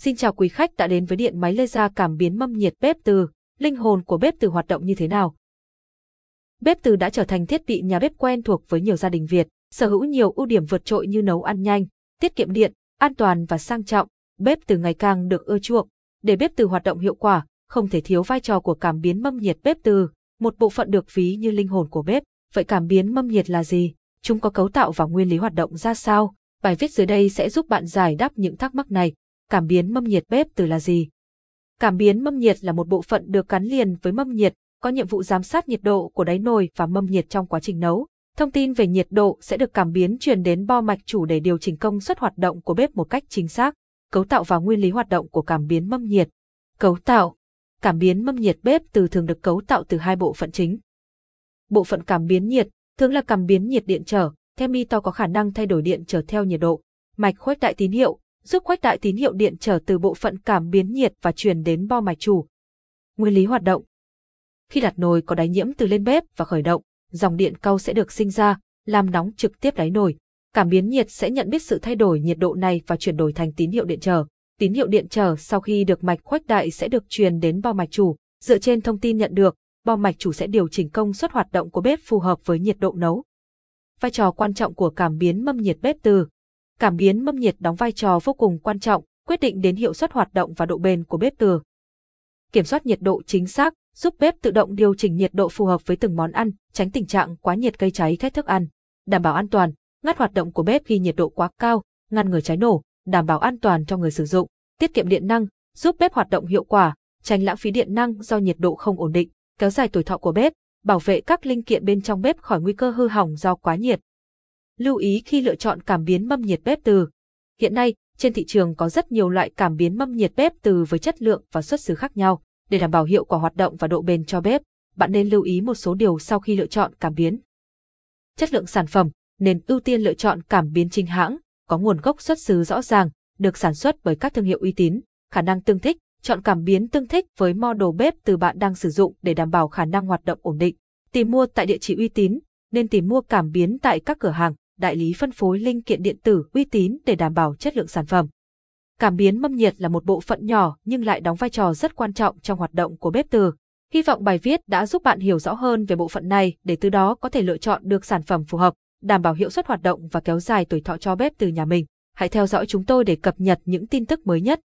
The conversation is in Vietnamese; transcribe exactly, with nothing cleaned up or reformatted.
Xin chào quý khách đã đến với điện máy laser cảm biến mâm nhiệt bếp từ. Linh hồn của bếp từ hoạt động như thế nào? Bếp từ đã trở thành thiết bị nhà bếp quen thuộc với nhiều gia đình Việt, sở hữu nhiều ưu điểm vượt trội như nấu ăn nhanh, tiết kiệm điện, an toàn và sang trọng. Bếp từ ngày càng được ưa chuộng. Để bếp từ hoạt động hiệu quả, không thể thiếu vai trò của cảm biến mâm nhiệt bếp từ, một bộ phận được ví như linh hồn của bếp. Vậy cảm biến mâm nhiệt là gì? Chúng có cấu tạo và nguyên lý hoạt động ra sao? Bài viết dưới đây sẽ giúp bạn giải đáp những thắc mắc này. Cảm biến mâm nhiệt bếp từ là gì? Cảm biến mâm nhiệt là một bộ phận được gắn liền với mâm nhiệt, có nhiệm vụ giám sát nhiệt độ của đáy nồi và mâm nhiệt trong quá trình nấu. Thông tin về nhiệt độ sẽ được cảm biến truyền đến bo mạch chủ để điều chỉnh công suất hoạt động của bếp một cách chính xác. Cấu tạo và nguyên lý hoạt động của cảm biến mâm nhiệt. Cấu tạo. Cảm biến mâm nhiệt bếp từ thường được cấu tạo từ hai bộ phận chính. Bộ phận cảm biến nhiệt thường là cảm biến nhiệt điện trở, thermitor có khả năng thay đổi điện trở theo nhiệt độ. Mạch khuếch đại tín hiệu giúp khuếch đại tín hiệu điện trở từ bộ phận cảm biến nhiệt và truyền đến bo mạch chủ. Nguyên lý hoạt động. Khi đặt nồi có đáy nhiễm từ lên bếp và khởi động, dòng điện cao sẽ được sinh ra, làm nóng trực tiếp đáy nồi. Cảm biến nhiệt sẽ nhận biết sự thay đổi nhiệt độ này và chuyển đổi thành tín hiệu điện trở. Tín hiệu điện trở sau khi được mạch khuếch đại sẽ được truyền đến bo mạch chủ. Dựa trên thông tin nhận được, bo mạch chủ sẽ điều chỉnh công suất hoạt động của bếp phù hợp với nhiệt độ nấu. Vai trò quan trọng của cảm biến mâm nhiệt bếp từ. Cảm biến mâm nhiệt đóng vai trò vô cùng quan trọng, quyết định đến hiệu suất hoạt động và độ bền của bếp từ. Kiểm soát nhiệt độ chính xác, giúp bếp tự động điều chỉnh nhiệt độ phù hợp với từng món ăn, tránh tình trạng quá nhiệt gây cháy khét thức ăn. Đảm bảo an toàn, ngắt hoạt động của bếp khi nhiệt độ quá cao, ngăn ngừa cháy nổ, đảm bảo an toàn cho người sử dụng. Tiết kiệm điện năng, giúp bếp hoạt động hiệu quả, tránh lãng phí điện năng do nhiệt độ không ổn định, kéo dài tuổi thọ của bếp, bảo vệ các linh kiện bên trong bếp khỏi nguy cơ hư hỏng do quá nhiệt. Lưu ý khi lựa chọn cảm biến mâm nhiệt bếp từ. Hiện nay, trên thị trường có rất nhiều loại cảm biến mâm nhiệt bếp từ với chất lượng và xuất xứ khác nhau. Để đảm bảo hiệu quả hoạt động và độ bền cho bếp, bạn nên lưu ý một số điều sau khi lựa chọn cảm biến. Chất lượng sản phẩm, nên ưu tiên lựa chọn cảm biến chính hãng, có nguồn gốc xuất xứ rõ ràng, được sản xuất bởi các thương hiệu uy tín. Khả năng tương thích, chọn cảm biến tương thích với model bếp từ bạn đang sử dụng để đảm bảo khả năng hoạt động ổn định. Tìm mua tại địa chỉ uy tín, nên tìm mua cảm biến tại các cửa hàng, đại lý phân phối linh kiện điện tử uy tín để đảm bảo chất lượng sản phẩm. Cảm biến mâm nhiệt là một bộ phận nhỏ nhưng lại đóng vai trò rất quan trọng trong hoạt động của bếp từ. Hy vọng bài viết đã giúp bạn hiểu rõ hơn về bộ phận này để từ đó có thể lựa chọn được sản phẩm phù hợp, đảm bảo hiệu suất hoạt động và kéo dài tuổi thọ cho bếp từ nhà mình. Hãy theo dõi chúng tôi để cập nhật những tin tức mới nhất.